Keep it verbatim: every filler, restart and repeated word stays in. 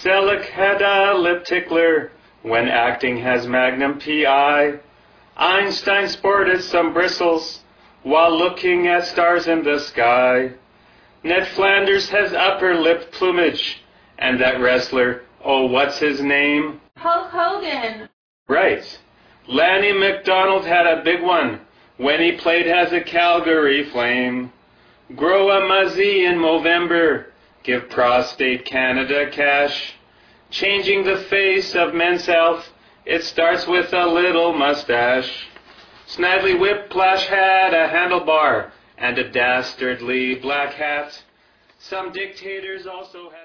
Selick had a lip tickler when acting has Magnum P I. Einstein sported some bristles while looking at stars in the sky. Ned Flanders has upper lip plumage, and that wrestler, oh, what's his name? Hulk Hogan. Right. Lanny McDonald had a big one when he played as a Calgary Flame. Grow a muzzy in Movember, give Prostate Canada cash. Changing the face of Men's Health, it starts with a little mustache. Snidely Whiplash had a handlebar and a dastardly black hat. Some dictators also had